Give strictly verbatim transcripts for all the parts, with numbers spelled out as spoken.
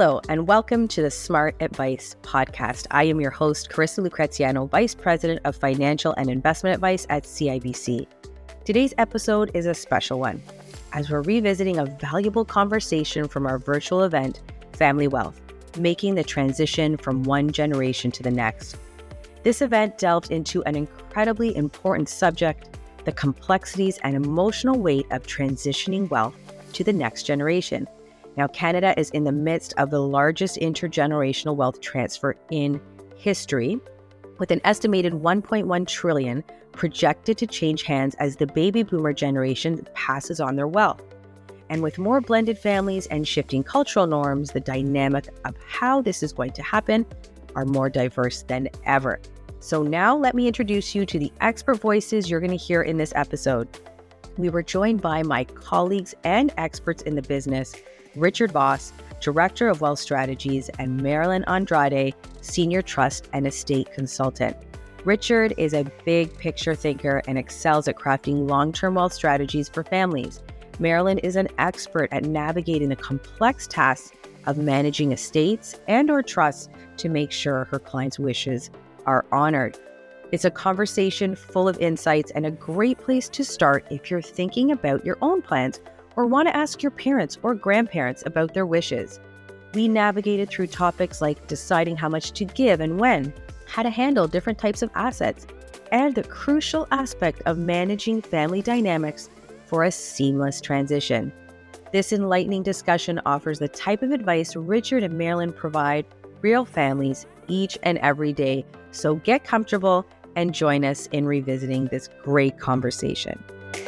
Hello, and welcome to the Smart Advice Podcast. I am your host, Carissa Lucreziano, Vice President of Financial and Investment Advice at C I B C. Today's episode is a special one, as we're revisiting a valuable conversation from our virtual event, Family Wealth, making the transition from one generation to the next. This event delved into an incredibly important subject, the complexities and emotional weight of transitioning wealth to the next generation. Now, Canada is in the midst of the largest intergenerational wealth transfer in history, with an estimated one point one trillion dollars projected to change hands as the baby boomer generation passes on their wealth. And with more blended families and shifting cultural norms, the dynamic of how this is going to happen are more diverse than ever. So now let me introduce you to the expert voices you're going to hear in this episode. We were joined by my colleagues and experts in the business, Richard Voss, Director of Wealth Strategies, and Marilyn Andrade, Senior Trust and Estate Consultant. Richard is a big picture thinker and excels at crafting long-term wealth strategies for families. Marilyn is an expert at navigating the complex tasks of managing estates and or trusts to make sure her clients' wishes are honored. It's a conversation full of insights and a great place to start if you're thinking about your own plans or want to ask your parents or grandparents about their wishes. We navigated through topics like deciding how much to give and when, how to handle different types of assets, and the crucial aspect of managing family dynamics for a seamless transition. This enlightening discussion offers the type of advice Richard and Marilyn provide real families each and every day. So get comfortable and join us in revisiting this great conversation.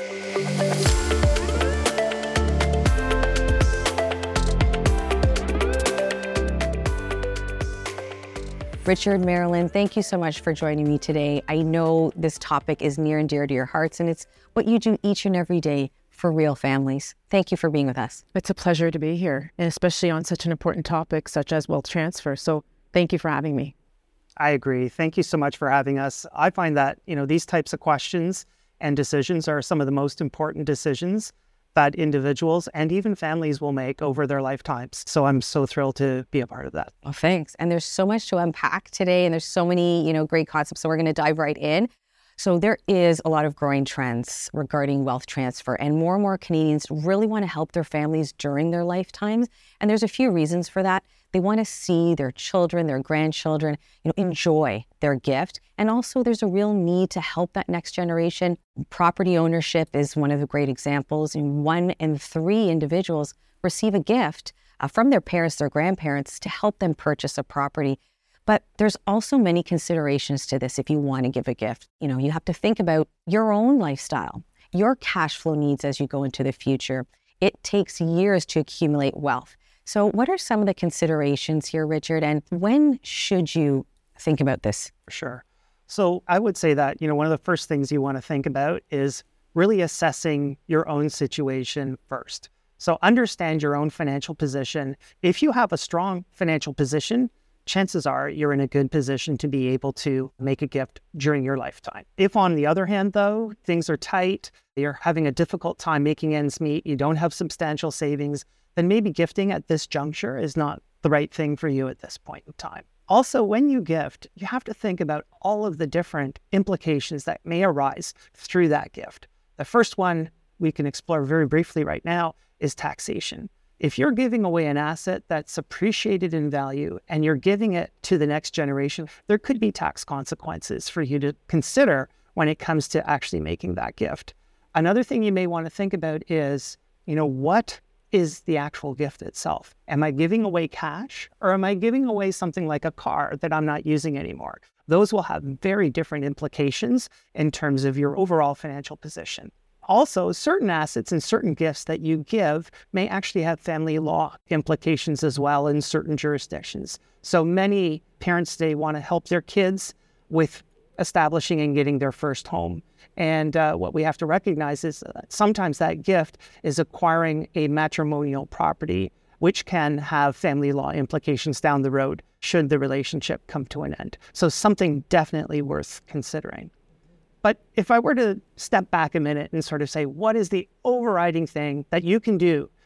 Richard, Marilyn, thank you so much for joining me today. I know this topic is near and dear to your hearts, and it's what you do each and every day for real families. Thank you for being with us. It's a pleasure to be here, and especially on such an important topic such as wealth transfer. So thank you for having me. I agree. Thank you so much for having us. I find that, you know, these types of questions and decisions are some of the most important decisions that individuals and even families will make over their lifetimes. So I'm so thrilled to be a part of that. Well, thanks. And there's so much to unpack today, and there's so many, you know, great concepts. So we're going to dive right in. So there is a lot of growing trends regarding wealth transfer, and more and more Canadians really want to help their families during their lifetimes. And there's a few reasons for that. They want to see their children, their grandchildren, you know, enjoy their gift. And also there's a real need to help that next generation. Property ownership is one of the great examples. And one in three individuals receive a gift uh, from their parents, their grandparents, to help them purchase a property. But there's also many considerations to this if you want to give a gift. You know, you have to think about your own lifestyle, your cash flow needs as you go into the future. It takes years to accumulate wealth. So what are some of the considerations here, Richard, and when should you think about this? Sure. So I would say that, you know, one of the first things you want to think about is really assessing your own situation first. So understand your own financial position. If you have a strong financial position, chances are you're in a good position to be able to make a gift during your lifetime. If on the other hand, though, things are tight, you're having a difficult time making ends meet, you don't have substantial savings, then maybe gifting at this juncture is not the right thing for you at this point in time. Also, when you gift, you have to think about all of the different implications that may arise through that gift. The first one we can explore very briefly right now is taxation. If you're giving away an asset that's appreciated in value and you're giving it to the next generation, there could be tax consequences for you to consider when it comes to actually making that gift. Another thing you may want to think about is, you know, what is the actual gift itself? Am I giving away cash, or am I giving away something like a car that I'm not using anymore? Those will have very different implications in terms of your overall financial position. Also, certain assets and certain gifts that you give may actually have family law implications as well in certain jurisdictions. So many parents today want to help their kids with establishing and getting their first home. And uh, what we have to recognize is that sometimes that gift is acquiring a matrimonial property, which can have family law implications down the road should the relationship come to an end. So something definitely worth considering. But if I were to step back a minute and sort of say, what is the overriding thing that you can do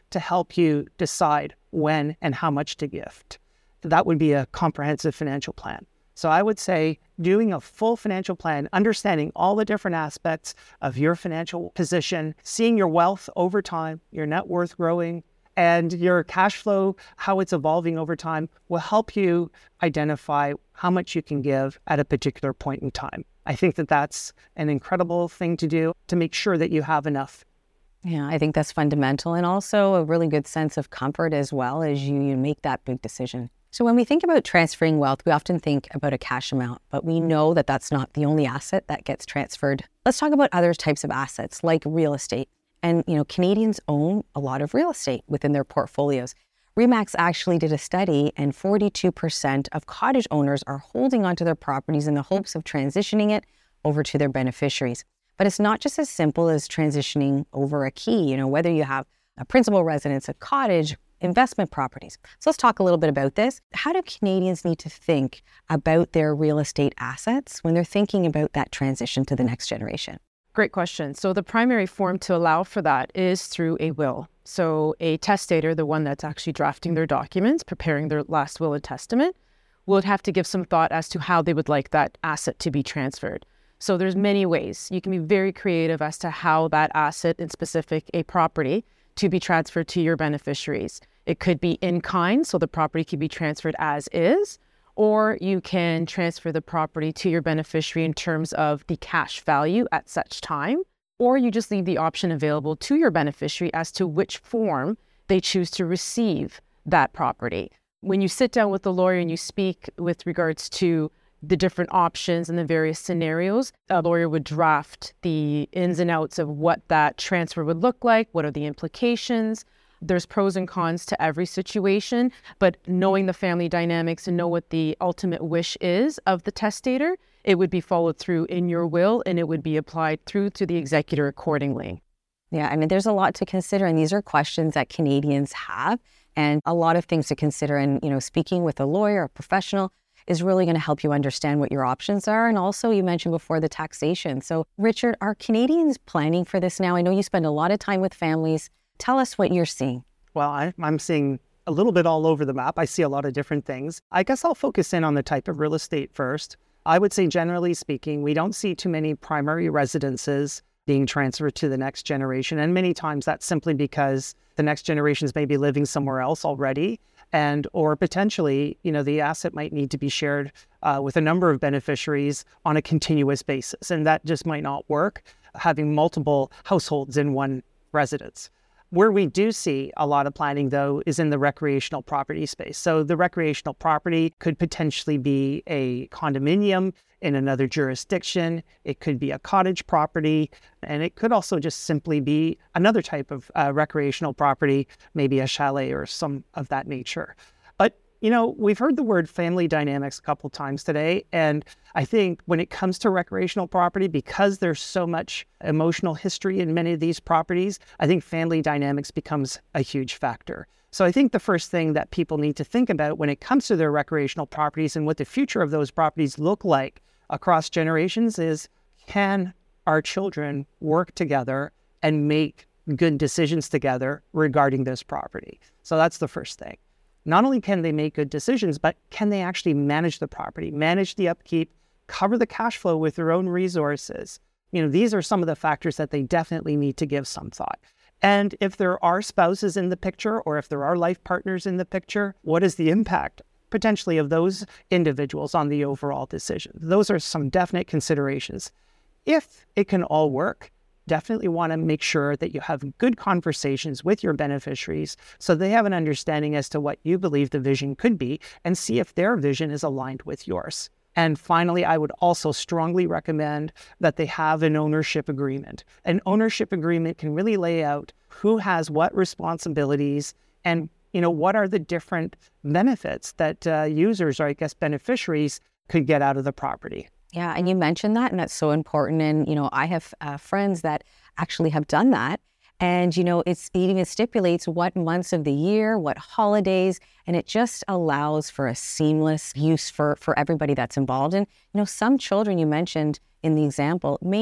to help you decide when and how much to gift. That would be a comprehensive financial plan. So I would say doing a full financial plan, understanding all the different aspects of your financial position, seeing your wealth over time, your net worth growing, and your cash flow, how it's evolving over time, will help you identify how much you can give at a particular point in time. I think that that's an incredible thing to do to make sure that you have enough. Yeah, I think that's fundamental, and also a really good sense of comfort as well as you, you make that big decision. So when we think about transferring wealth, we often think about a cash amount, but we know that that's not the only asset that gets transferred. Let's talk about other types of assets like real estate. And, you know, Canadians own a lot of real estate within their portfolios. RE/MAX actually did a study, and forty-two percent of cottage owners are holding onto their properties in the hopes of transitioning it over to their beneficiaries. But it's not just as simple as transitioning over a key, you know, whether you have a principal residence, a cottage, investment properties. So let's talk a little bit about this. How do Canadians need to think about their real estate assets when they're thinking about that transition to the next generation? Great question. So the primary form to allow for that is through a will. So a testator, the one that's actually drafting their documents, preparing their last will and testament, would have to give some thought as to how they would like that asset to be transferred. So there's many ways. You can be very creative as to how that asset, in specific a property, to be transferred to your beneficiaries. It could be in kind, so the property could be transferred as is, or you can transfer the property to your beneficiary in terms of the cash value at such time, or you just leave the option available to your beneficiary as to which form they choose to receive that property. When you sit down with the lawyer and you speak with regards to the different options and the various scenarios, a lawyer would draft the ins and outs of what that transfer would look like, what are the implications. There's pros and cons to every situation, but knowing the family dynamics and know what the ultimate wish is of the testator, it would be followed through in your will and it would be applied through to the executor accordingly. Yeah, I mean, there's a lot to consider, and these are questions that Canadians have and a lot of things to consider. And, you know, speaking with a lawyer, a professional, is really going to help you understand what your options are. And also, you mentioned before the taxation. So, Richard, are Canadians planning for this now? I know you spend a lot of time with families. Tell us what you're seeing. Well, I, I'm seeing a little bit all over the map. I see a lot of different things. I guess I'll focus in on the type of real estate first. I would say, generally speaking, we don't see too many primary residences being transferred to the next generation. And many times that's simply because the next generations may be living somewhere else already. And or potentially, you know, the asset might need to be shared uh, with a number of beneficiaries on a continuous basis. And that just might not work, having multiple households in one residence. Where we do see a lot of planning, though, is in the recreational property space. So the recreational property could potentially be a condominium in another jurisdiction. It could be a cottage property, and it could also just simply be another type of uh, recreational property, maybe a chalet or some of that nature. But, you know, we've heard the word family dynamics a couple times today, and I think when it comes to recreational property, because there's so much emotional history in many of these properties, I think family dynamics becomes a huge factor. So I think the first thing that people need to think about when it comes to their recreational properties and what the future of those properties look like across generations is, can our children work together and make good decisions together regarding this property? So that's the first thing. Not only can they make good decisions, but can they actually manage the property, manage the upkeep, cover the cash flow with their own resources? You know, these are some of the factors that they definitely need to give some thought. And if there are spouses in the picture, or if there are life partners in the picture, what is the impact potentially of those individuals on the overall decision? Those are some definite considerations. If it can all work, definitely want to make sure that you have good conversations with your beneficiaries so they have an understanding as to what you believe the vision could be and see if their vision is aligned with yours. And finally, I would also strongly recommend that they have an ownership agreement. An ownership agreement can really lay out who has what responsibilities and, you know, what are the different benefits that uh, users, or I guess beneficiaries, could get out of the property. Yeah, and you mentioned that, and that's so important. And, you know, I have uh, friends that actually have done that. And, you know, it's, it even stipulates what months of the year, what holidays, and it just allows for a seamless use for, for everybody that's involved. And, you know, some children you mentioned in the example may not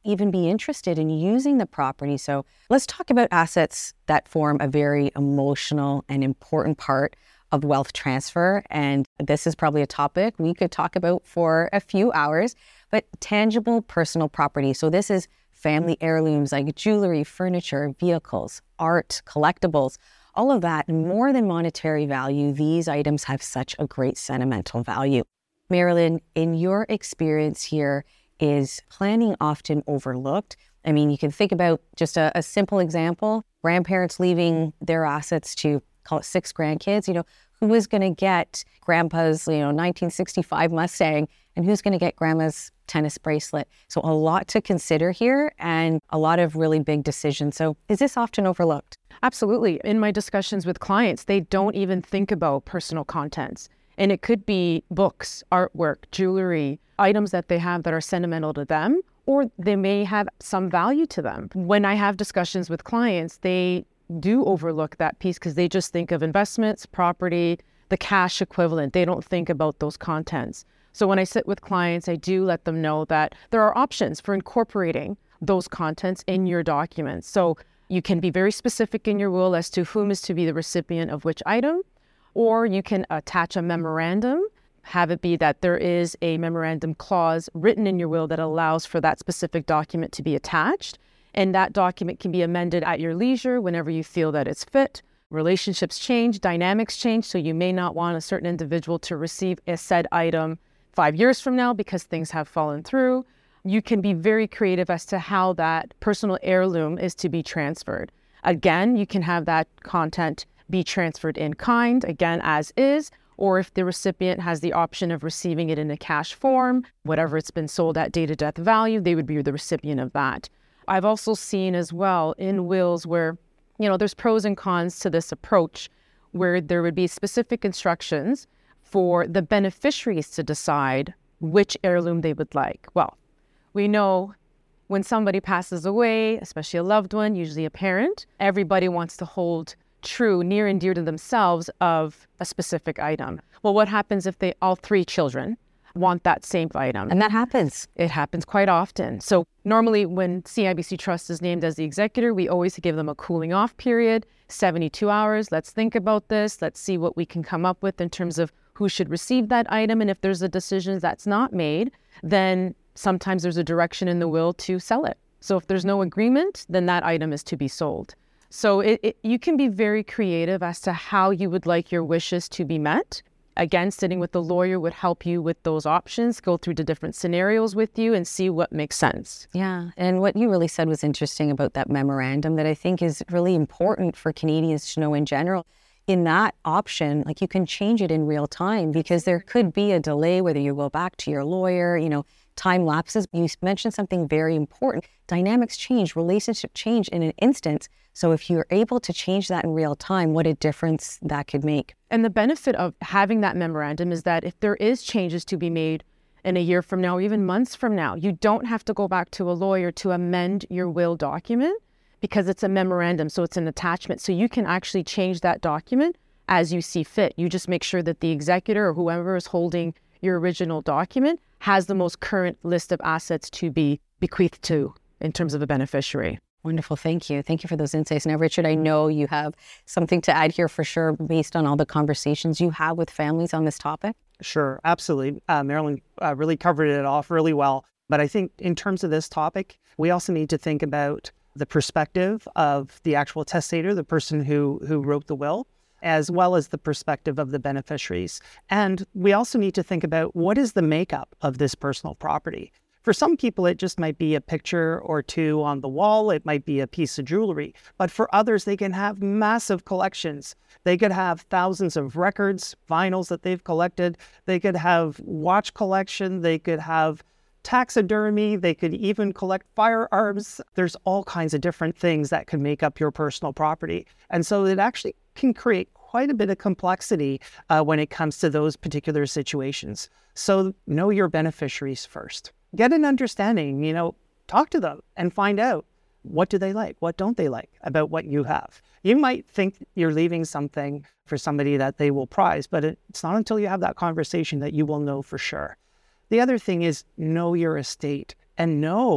even be interested in using the property. So let's talk about assets that form a very emotional and important part of wealth transfer. And this is probably a topic we could talk about for a few hours, but tangible personal property. So this is family heirlooms like jewelry, furniture, vehicles, art, collectibles, all of that. More than monetary value, these items have such a great sentimental value. Marilyn, in your experience here, is planning often overlooked? I mean, you can think about just a, a simple example, grandparents leaving their assets to, call it six grandkids. You know, who is going to get grandpa's, you know, nineteen sixty-five Mustang, and who's going to get grandma's tennis bracelet? So a lot to consider here and a lot of really big decisions. So is this often overlooked? Absolutely. In my discussions with clients, they don't even think about personal contents. And it could be books, artwork, jewelry, items that they have that are sentimental to them, or they may have some value to them. When I have discussions with clients, they do overlook that piece because they just think of investments, property, the cash equivalent. They don't think about those contents. So when I sit with clients, I do let them know that there are options for incorporating those contents in your documents. So you can be very specific in your will as to whom is to be the recipient of which item, or you can attach a memorandum, have it be that there is a memorandum clause written in your will that allows for that specific document to be attached. And that document can be amended at your leisure whenever you feel that it's fit. Relationships change, dynamics change, so you may not want a certain individual to receive a said item five years from now because things have fallen through. You can be very creative as to how that personal heirloom is to be transferred. Again, you can have that content be transferred in kind, again, as is, or if the recipient has the option of receiving it in a cash form, whatever it's been sold at date of death value, they would be the recipient of that. I've also seen as well in wills where, you know, there's pros and cons to this approach, where there would be specific instructions for the beneficiaries to decide which heirloom they would like. Well, we know when somebody passes away, especially a loved one, usually a parent, everybody wants to hold true, near and dear to themselves of a specific item. Well, what happens if they, all three children, want that same item? And that happens. It happens quite often. So normally when C I B C Trust is named as the executor, we always give them a cooling off period, seventy-two hours. Let's think about this. Let's see what we can come up with in terms of who should receive that item. And if there's a decision that's not made, then sometimes there's a direction in the will to sell it. So if there's no agreement, then that item is to be sold. So it, it, you can be very creative as to how you would like your wishes to be met. Again, sitting with the lawyer would help you with those options, go through the different scenarios with you and see what makes sense. Yeah. And what you really said was interesting about that memorandum that I think is really important for Canadians to know in general. In that option, like you can change it in real time because there could be a delay, whether you go back to your lawyer, you know, time lapses. You mentioned something very important. Dynamics change, relationship change in an instant. So if you're able to change that in real time, what a difference that could make. And the benefit of having that memorandum is that if there is changes to be made in a year from now, or even months from now, you don't have to go back to a lawyer to amend your will document because it's a memorandum. So it's an attachment. So you can actually change that document as you see fit. You just make sure that the executor or whoever is holding your original document has the most current list of assets to be bequeathed to in terms of a beneficiary. Wonderful. Thank you. Thank you for those insights. Now, Richard, I know you have something to add here for sure based on all the conversations you have with families on this topic. Sure. Absolutely. Uh, Marilyn uh, really covered it off really well. But I think in terms of this topic, we also need to think about the perspective of the actual testator, the person who, who wrote the will, as well as the perspective of the beneficiaries. And we also need to think about what is the makeup of this personal property. For some people, it just might be a picture or two on the wall. It might be a piece of jewelry. But for others, they can have massive collections. They could have thousands of records, vinyls that they've collected. They could have watch collection. They could have taxidermy. They could even collect firearms. There's all kinds of different things that can make up your personal property. And so it actually can create quite a bit of complexity uh, when it comes to those particular situations. So know your beneficiaries first. Get an understanding, you know, talk to them and find out what do they like, what don't they like about what you have. You might think you're leaving something for somebody that they will prize, but it's not until you have that conversation that you will know for sure. The other thing is know your estate and know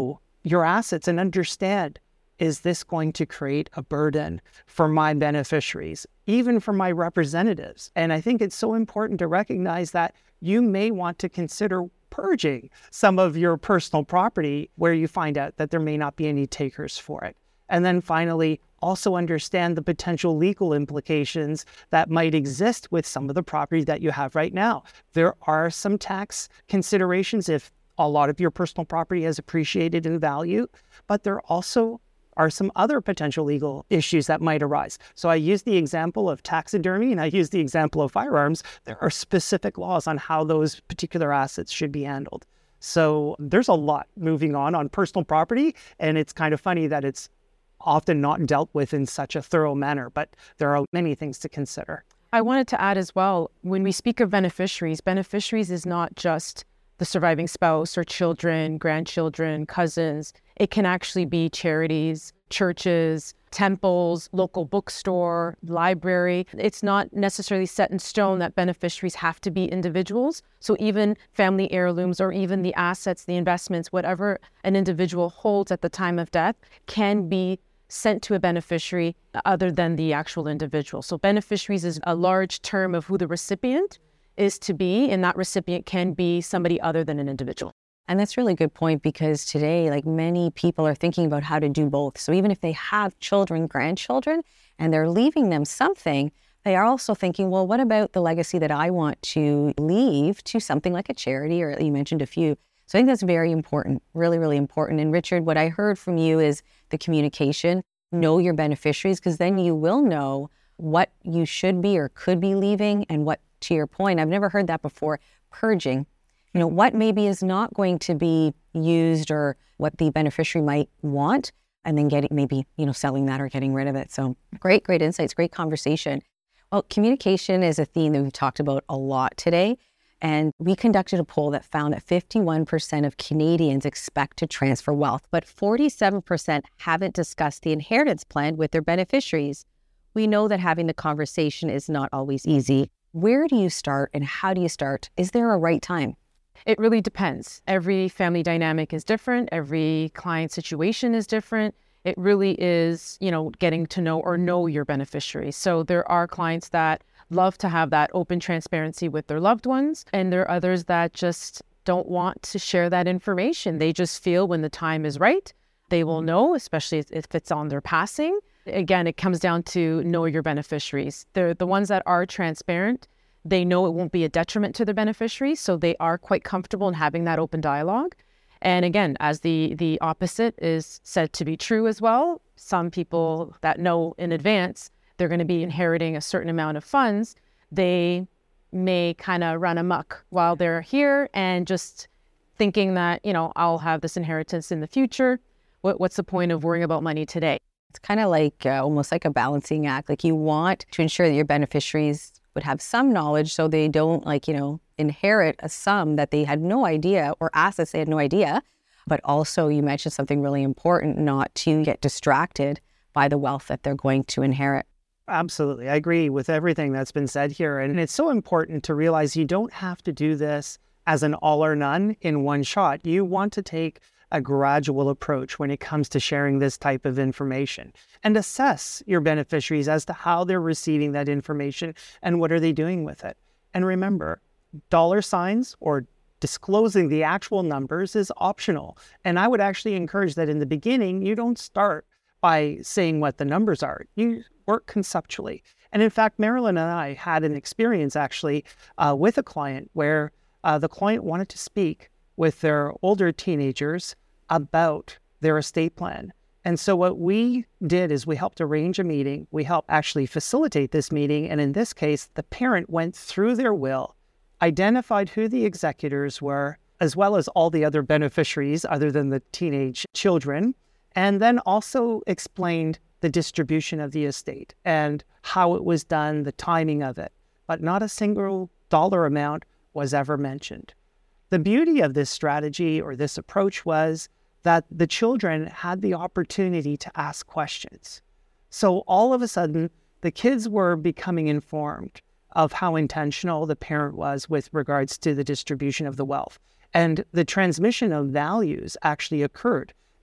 your assets and understand, is this going to create a burden for my beneficiaries, even for my representatives? And I think it's so important to recognize that you may want to consider purging some of your personal property where you find out that there may not be any takers for it. And then finally, also understand the potential legal implications that might exist with some of the property that you have right now. There are some tax considerations if a lot of your personal property has appreciated in value, but there also are some other potential legal issues that might arise. So I use the example of taxidermy and I use the example of firearms. There are specific laws on how those particular assets should be handled. So there's a lot moving on on personal property, and it's kind of funny that it's often not dealt with in such a thorough manner, but there are many things to consider. I wanted to add as well, when we speak of beneficiaries, beneficiaries is not just the surviving spouse or children, grandchildren, cousins. It can actually be charities, churches, temples, local bookstore, library. It's not necessarily set in stone that beneficiaries have to be individuals. So even family heirlooms or even the assets, the investments, whatever an individual holds at the time of death can be sent to a beneficiary other than the actual individual. So beneficiaries is a large term of who the recipient is to be, and that recipient can be somebody other than an individual. And that's a really good point, because today, like, many people are thinking about how to do both. So even if they have children, grandchildren, and they're leaving them something, they are also thinking, well, what about the legacy that I want to leave to something like a charity, or you mentioned a few. So I think that's very important, really, really important. And Richard, what I heard from you is the communication. Know your beneficiaries, because then you will know what you should be or could be leaving, and what, to your point, I've never heard that before, purging. You know, what maybe is not going to be used or what the beneficiary might want, and then getting, maybe, you know, selling that or getting rid of it. So great, great insights, great conversation. Well, communication is a theme that we've talked about a lot today. And we conducted a poll that found that fifty-one percent of Canadians expect to transfer wealth, but forty-seven percent haven't discussed the inheritance plan with their beneficiaries. We know that having the conversation is not always easy. Where do you start, and how do you start? Is there a right time? It really depends. Every family dynamic is different. Every client situation is different. It really is, you know, getting to know or know your beneficiaries. So there are clients that love to have that open transparency with their loved ones, and there are others that just don't want to share that information. They just feel when the time is right, they will know, especially if it's on their passing. Again, it comes down to know your beneficiaries. They're the ones that are transparent. They know it won't be a detriment to their beneficiaries, so they are quite comfortable in having that open dialogue. And again, as the, the opposite is said to be true as well, some people that know in advance they're going to be inheriting a certain amount of funds, they may kind of run amok while they're here and just thinking that, you know, I'll have this inheritance in the future. What, what's the point of worrying about money today? It's kind of like uh, almost like a balancing act. Like, you want to ensure that your beneficiaries would have some knowledge so they don't, like, you know, inherit a sum that they had no idea, or assets they had no idea. But also, you mentioned something really important, not to get distracted by the wealth that they're going to inherit. Absolutely. I agree with everything that's been said here. And it's so important to realize you don't have to do this as an all or none in one shot. You want to take a gradual approach when it comes to sharing this type of information, and assess your beneficiaries as to how they're receiving that information and what are they doing with it. And remember, dollar signs or disclosing the actual numbers is optional. And I would actually encourage that in the beginning, you don't start by saying what the numbers are. You work conceptually. And in fact, Marilyn and I had an experience actually uh, with a client where uh, the client wanted to speak with their older teenagers about their estate plan. And so what we did is we helped arrange a meeting. We helped actually facilitate this meeting. And in this case, the parent went through their will, identified who the executors were, as well as all the other beneficiaries other than the teenage children, and then also explained the distribution of the estate and how it was done, the timing of it. But not a single dollar amount was ever mentioned. The beauty of this strategy or this approach was that the children had the opportunity to ask questions. So all of a sudden, the kids were becoming informed of how intentional the parent was with regards to the distribution of the wealth. And the transmission of values actually occurred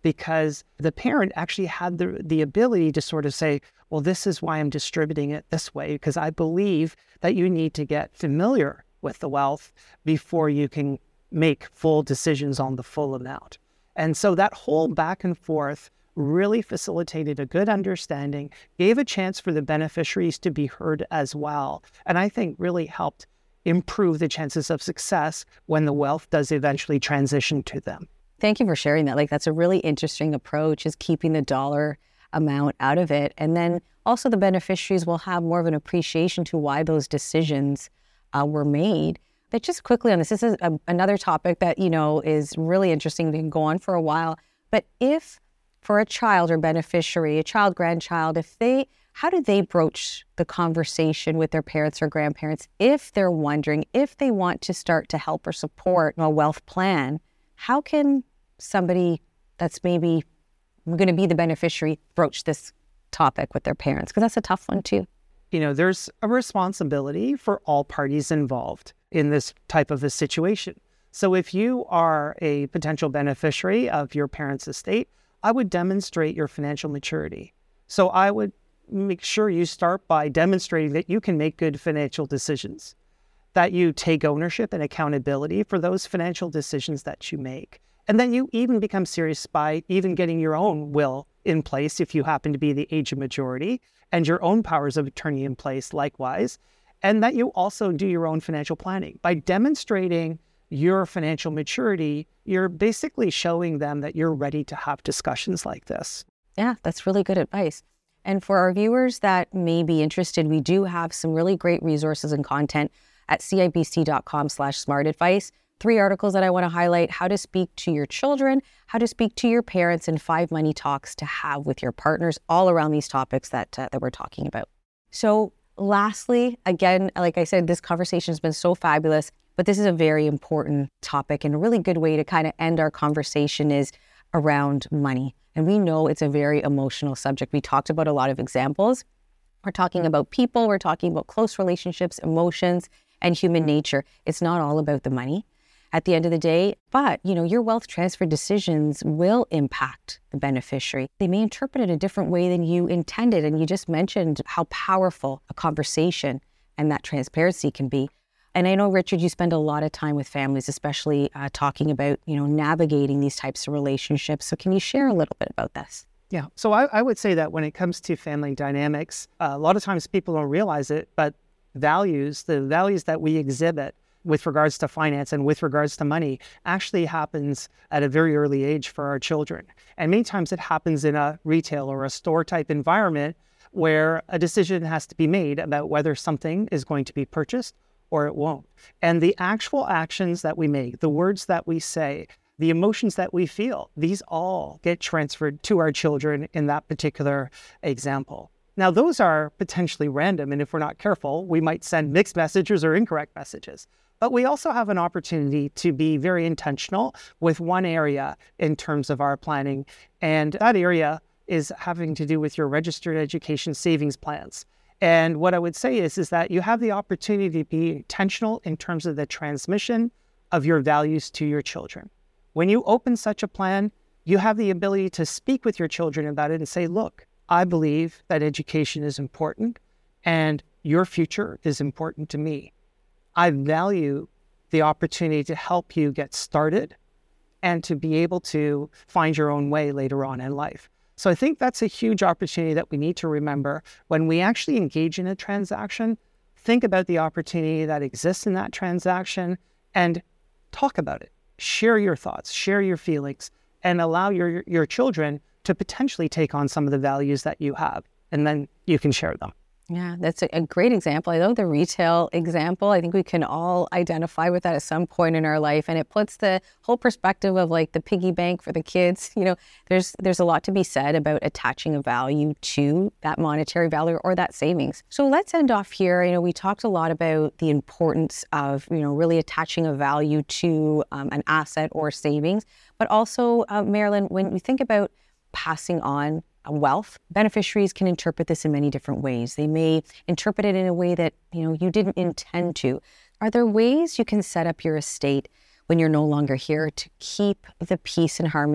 because the parent actually had the, the ability to sort of say, well, this is why I'm distributing it this way, because I believe that you need to get familiar with the wealth before you can make full decisions on the full amount. And so that whole back and forth really facilitated a good understanding, gave a chance for the beneficiaries to be heard as well, and I think really helped improve the chances of success when the wealth does eventually transition to them. Thank you for sharing that. Like, that's a really interesting approach, is keeping the dollar amount out of it. And then also the beneficiaries will have more of an appreciation to why those decisions uh, were made. But just quickly on this, this is a, another topic that, you know, is really interesting to go on for a while. But if for a child or beneficiary, a child, grandchild, if they, how do they broach the conversation with their parents or grandparents if they're wondering, if they want to start to help or support a wealth plan? How can somebody that's maybe going to be the beneficiary broach this topic with their parents? Because that's a tough one too. You know, there's a responsibility for all parties involved in this type of a situation. So if you are a potential beneficiary of your parents' estate, I would demonstrate your financial maturity. So I would make sure you start by demonstrating that you can make good financial decisions, that you take ownership and accountability for those financial decisions that you make. And then you even become serious by even getting your own will in place if you happen to be the age of majority, and your own powers of attorney in place likewise, and that you also do your own financial planning. By demonstrating your financial maturity, you're basically showing them that you're ready to have discussions like this. Yeah, that's really good advice. And for our viewers that may be interested, we do have some really great resources and content at cibc.com slash smart advice. Three articles that I want to highlight: how to speak to your children, how to speak to your parents, and five money talks to have with your partners, all around these topics that, uh, that we're talking about. So lastly, again, like I said, this conversation has been so fabulous, but this is a very important topic, and a really good way to kind of end our conversation is around money. And we know it's a very emotional subject. We talked about a lot of examples. We're talking about people, we're talking about close relationships, emotions, and human nature. It's not all about the money at the end of the day, but you know, your wealth transfer decisions will impact the beneficiary. They may interpret it a different way than you intended. And you just mentioned how powerful a conversation and that transparency can be. And I know, Richard, you spend a lot of time with families, especially uh, talking about, you know, navigating these types of relationships. So can you share a little bit about this? Yeah, so I, I would say that when it comes to family dynamics, uh, a lot of times people don't realize it, but values, the values that we exhibit with regards to finance and with regards to money actually happens at a very early age for our children. And many times it happens in a retail or a store type environment where a decision has to be made about whether something is going to be purchased or it won't. And the actual actions that we make, the words that we say, the emotions that we feel, these all get transferred to our children in that particular example. Now, those are potentially random, and if we're not careful, we might send mixed messages or incorrect messages. But we also have an opportunity to be very intentional with one area in terms of our planning, and that area is having to do with your registered education savings plans. And what I would say is, is that you have the opportunity to be intentional in terms of the transmission of your values to your children. When you open such a plan, you have the ability to speak with your children about it and say, look, I believe that education is important and your future is important to me. I value the opportunity to help you get started and to be able to find your own way later on in life. So I think that's a huge opportunity that we need to remember when we actually engage in a transaction. Think about the opportunity that exists in that transaction and talk about it. Share your thoughts, share your feelings, and allow your, your children to potentially take on some of the values that you have, and then you can share them. Yeah, that's a, a great example. I love the retail example. I think we can all identify with that at some point in our life, and it puts the whole perspective of like the piggy bank for the kids. You know, there's there's a lot to be said about attaching a value to that monetary value or that savings. So let's end off here. You know, we talked a lot about the importance of, you know, really attaching a value to um, an asset or savings, but also, uh, Marilyn, when we think about passing on wealth, beneficiaries can interpret this in many different ways. They may interpret it in a way that, you know, you didn't intend to. Are there ways you can set up your estate when you're no longer here to keep the peace and harmony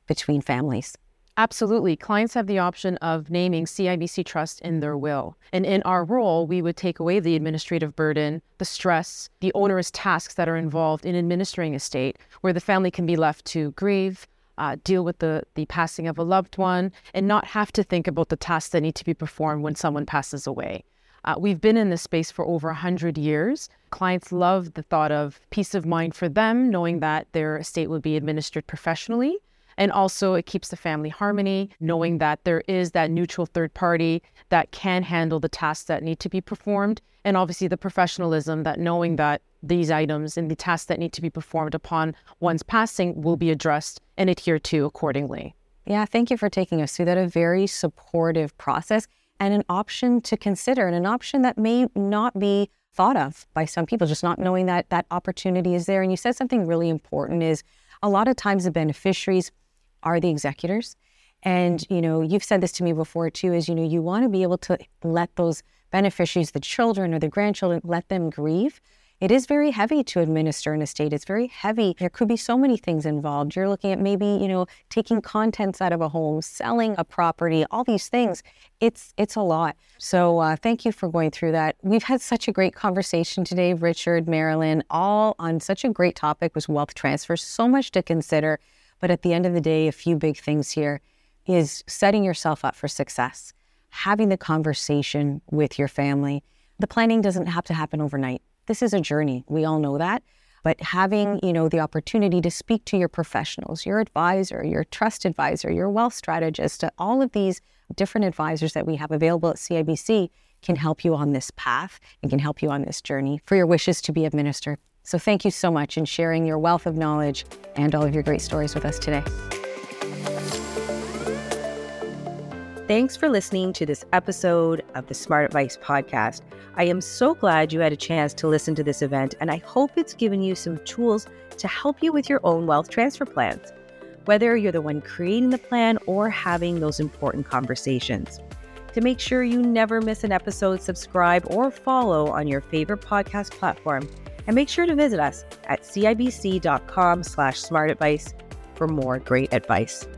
between families? Absolutely. Clients have the option of naming C I B C Trust in their will. And in our role, we would take away the administrative burden, the stress, the onerous tasks that are involved in administering estate, where the family can be left to grieve, uh, deal with the, the passing of a loved one, and not have to think about the tasks that need to be performed when someone passes away. Uh, we've been in this space for over one hundred years. Clients love the thought of peace of mind for them, knowing that their estate will be administered professionally. And also it keeps the family harmony, knowing that there is that neutral third party that can handle the tasks that need to be performed. And obviously the professionalism that knowing that these items and the tasks that need to be performed upon one's passing will be addressed and adhered to accordingly. Yeah, thank you for taking us through that. A very supportive process and an option to consider, and an option that may not be thought of by some people, just not knowing that that opportunity is there. And you said something really important is a lot of times the beneficiaries are the executors. And, you know, you've said this to me before too, is, you know, you want to be able to let those beneficiaries, the children or the grandchildren, let them grieve. It is very heavy to administer an estate. It's very heavy. There could be so many things involved. You're looking at maybe, you know, taking contents out of a home, selling a property, all these things. It's it's a lot. So uh, thank you for going through that. We've had such a great conversation today, Richard, Marilyn, all on such a great topic was wealth transfer. So much to consider. But at the end of the day, a few big things here is setting yourself up for success, having the conversation with your family. The planning doesn't have to happen overnight. This is a journey. We all know that. But having, you know, the opportunity to speak to your professionals, your advisor, your trust advisor, your wealth strategist, all of these different advisors that we have available at C I B C can help you on this path and can help you on this journey for your wishes to be administered. So thank you so much in sharing your wealth of knowledge and all of your great stories with us today. Thanks for listening to this episode of the Smart Advice Podcast. I am so glad you had a chance to listen to this event, and I hope it's given you some tools to help you with your own wealth transfer plans, whether you're the one creating the plan or having those important conversations. To make sure you never miss an episode, subscribe or follow on your favorite podcast platform, and make sure to visit us at cibc.com slash smartadvice for more great advice.